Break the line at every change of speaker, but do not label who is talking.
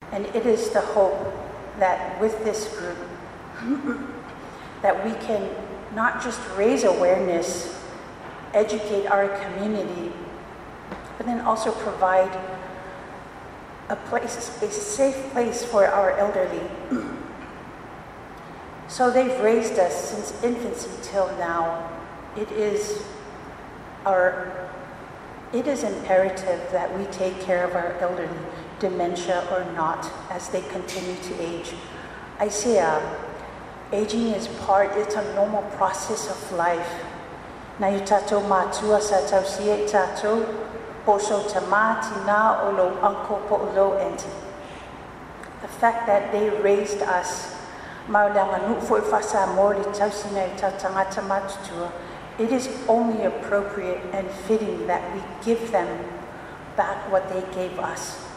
And it is the hope that with this group, that we can not just raise awareness, educate our community, but then also provide a safe place for our elderly. So they've raised us since infancy till now. It is imperative that we take care of our elderly, dementia or not, as they continue to age. I say aging is it's a normal process of life. Na i tātou mātua sa tau sia i tātou, poso ta māti nā o lo uncle po o lo auntie. The fact that they raised us, maulanga nu fo I whasa mōri tau sina I tau tangata mātutua, it is only appropriate and fitting that we give them back what they gave us.